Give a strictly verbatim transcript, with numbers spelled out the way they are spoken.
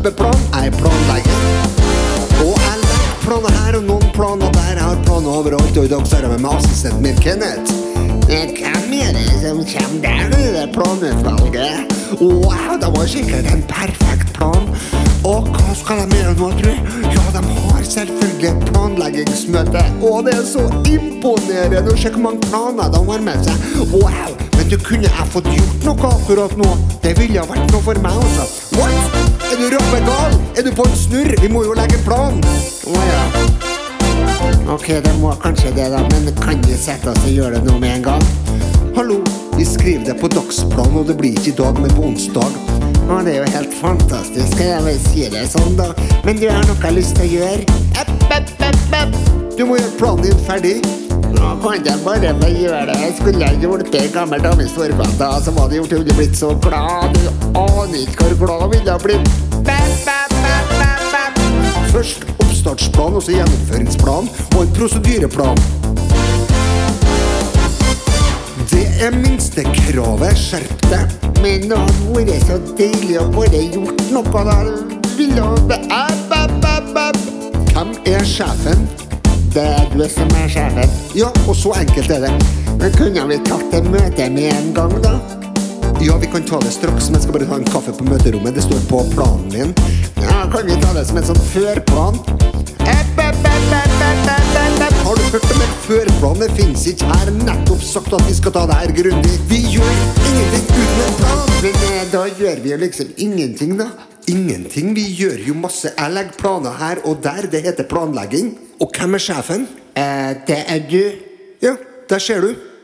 kjempeplan. Jeg planlegger. Og jeg legger planer her og noen planer der. Jeg har planer overalt, og i dag så er jeg med med assistenten min, Kenneth. Hvem er det som kommer der nå, det planutvalget? Wow, det var sikkert en perfekt plan. Og hva skal de gjøre nå, tror jeg? Ja, de har selvfølgelig et planleggingsmøte. Og det er så imponerende å se hvor mange planer de har med seg. Wow, men du kunne jeg fått gjort noe akkurat nå? Det ville ha vært noe for meg også. What? Er du rappegal? Er du på en snurr? Vi må jo legge en plan. Åja. Ok, det må kanskje det da, men kan vi sette oss og gjøre det nå med en gang? Hallo, vi skriver det på dagsplan, og det blir ikke i dag, men på onsdag. Å, det er jo helt fantastisk, jeg vil si det sånn da. Men du har noe jeg har lyst til å gjøre? Epp, epp, epp, epp. Du må gjøre planen din ferdig. Nå kan jeg bare få gjøre det. Jeg skulle ha hjulpet en gammel dame i Storgata, så var det gjort, hun ville blitt så glad. Du aner ikke hvor glad hun ville ha blitt. Epp, epp, epp, epp, epp. Først oppstartsplan, og så gjennomføringsplan, og en prosedyreplan. Det er minste kravet, skjerp deg. Men det har vært så deilig å bare gjort noe da. Vil ha det. App, app, app, app. Hvem er sjefen? Det er du som er sjefen. Ja, og så enkelt er det. Men kunne vi tatt det møte med en gang da? Ja, vi kan ta det straks, men jeg skal bare ta en kaffe på møterommet. Det står på planen min. Ja, kan vi ta det som en sånn førplan? App, app, app, app, app, app, app, app. Har du hørt om en førplan? Det finnes ikke her. Nettopp sagt at vi skal ta det her grundig. Vi gjør ingenting uten en plan. Men eh, da gjør vi jo liksom ingenting da. Ingenting, vi gjør jo masse. Jeg legger planer her og der, det heter planlegging. Og hvem er sjefen? Eh, det er du. Ja, der ser du.